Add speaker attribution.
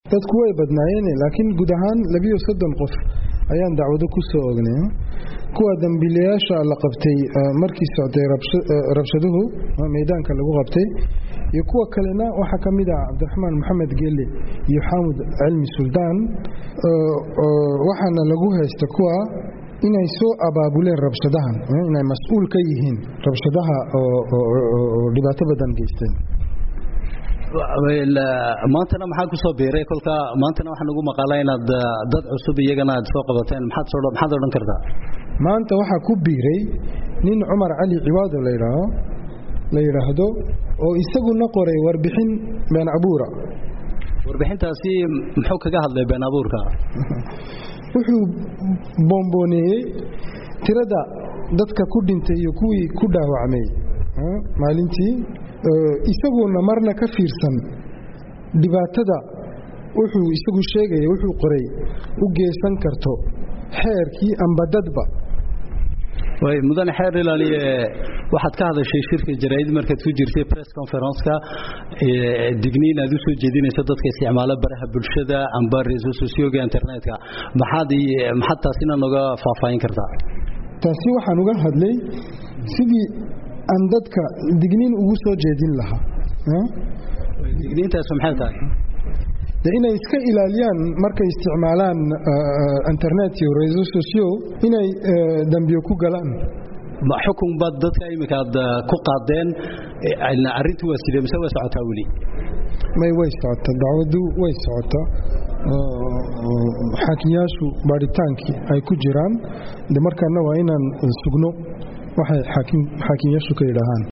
Speaker 1: dadku way badnaayeen laakiin guud ahaan 230 qof ayaan dacwado ku soo ognay kuwa dambiilayaasha la qabtay markii socday rabshaduhu meedaanka lagu qabtay iyo kuwa kalena waxa kamid ah Cabdiraxmaan Maxamed Geelle iyo Xaamud Cilmi Suldaan waxaana lagu haystay kuwa inay soo abaabuleen rabshadahan inay mas'uul ka yihiin rabshadaha oo dhibaato badan geysteen
Speaker 2: maantana maxaa ku soo biiray kolka maantana waxaan ugu maqaalay inaad dad cusub iyagana aad soo qabateen maxaad oran kartaa
Speaker 1: maanta waxa ku biiray nin Umar Ali Ciwaado la yiraahdo oo isaguna qoray warbixin been abuura
Speaker 2: warbixintaasi muxuu kaga hadlay been abuurka
Speaker 1: wuxuu bomboneeyay tirada dadka ku dhintay iyo kuwii ku dhaawacmay maalintii isaguna marna ka fiirsan dhibaatada wuxuu isagu sheegay wuxuu qoray u geesan karto xeerkii amba dadba
Speaker 2: way mudan xeer ilaaliye waxaad ka hadashay shirka jaraa'id markaad ku jirtay press conference-ka digniin aad u soo jeedinayso dadka isticmaala baraha bulshada amba reso socioga internetka maxaad taasina naga faahfaahin kartaa
Speaker 1: taasi waxaan uga hadlay sidii aan dadka digniin ugu soo jeedin lahaa
Speaker 2: digniintaas maxay tahay
Speaker 1: inay iska ilaaliyaan markay isticmaalaan internet iyo reso socio inay dambiyo ku galaan
Speaker 2: ma xukun bad dadka imika ku qaadeen arintu waa sidee mise way socotaa wali
Speaker 1: may way socotaa dacwadu way socotaa xakiyaashu baaritaanki ay ku jiraan markaana waa inaan sugno waxay xakiyaashu ka yiraahdaan